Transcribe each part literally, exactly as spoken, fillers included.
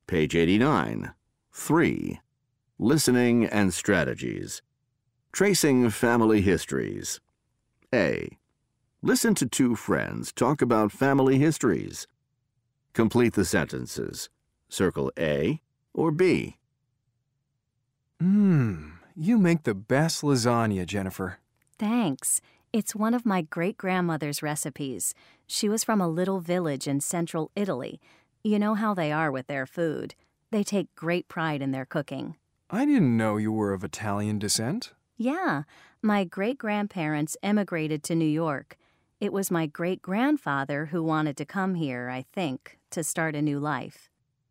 Page eighty-nine. three. Listening and strategies. Tracing family histories. A. Listen to two friends talk about family histories. Complete the sentences. Circle A or B. Mmm, you make the best lasagna, Jennifer. Thanks. It's one of my great-grandmother's recipes. She was from a little village in central Italy. You know how they are with their food. They take great pride in their cooking. I didn't know you were of Italian descent. Yeah, my great-grandparents emigrated to New York. It was my great-grandfather who wanted to come here, I think, to start a new life.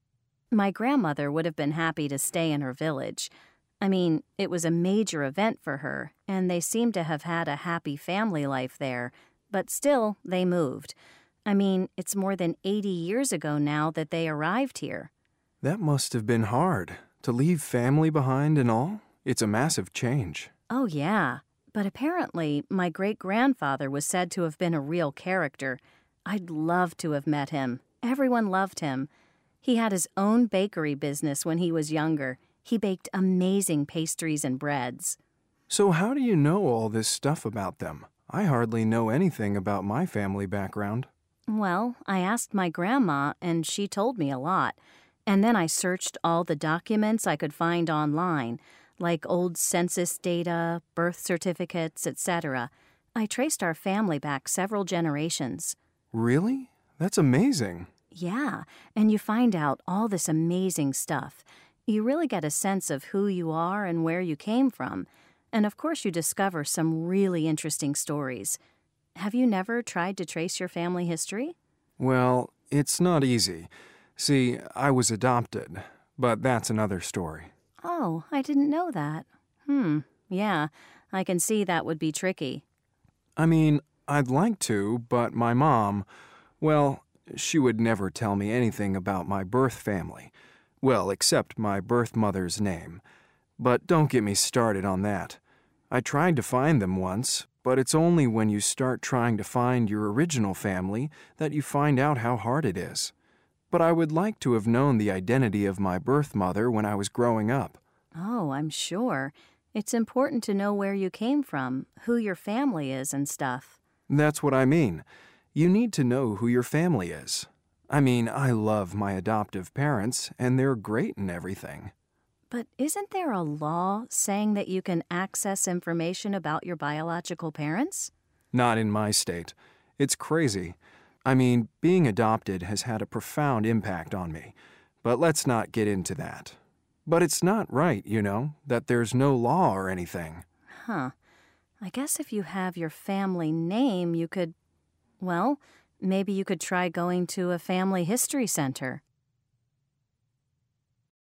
My grandmother would have been happy to stay in her village. I mean, it was a major event for her, and they seem to have had a happy family life there, but still, they moved. I mean, it's more than eighty years ago now that they arrived here. That must have been hard, to leave family behind and all. It's a massive change. Oh, yeah. But apparently, my great-grandfather was said to have been a real character. I'd love to have met him. Everyone loved him. He had his own bakery business when he was younger. He baked amazing pastries and breads. So how do you know all this stuff about them? I hardly know anything about my family background. Well, I asked my grandma, and she told me a lot. And then I searched all the documents I could find online, like old census data, birth certificates, et cetera. I traced our family back several generations. Really? That's amazing. Yeah, and you find out all this amazing stuff. You really get a sense of who you are and where you came from. And of course you discover some really interesting stories. Have you never tried to trace your family history? Well, it's not easy. See, I was adopted, but that's another story. Oh, I didn't know that. Hmm, yeah, I can see that would be tricky. I mean, I'd like to, but my mom, well, she would never tell me anything about my birth family. Well, except my birth mother's name. But don't get me started on that. I tried to find them once, but it's only when you start trying to find your original family that you find out how hard it is. But I would like to have known the identity of my birth mother when I was growing up. Oh, I'm sure. It's important to know where you came from, who your family is and stuff. That's what I mean. You need to know who your family is. I mean, I love my adoptive parents, and they're great and everything. But isn't there a law saying that you can access information about your biological parents? Not in my state. It's crazy. I mean, being adopted has had a profound impact on me, but let's not get into that. But it's not right, you know, that there's no law or anything. Huh. I guess if you have your family name, you could, well, maybe you could try going to a family history center.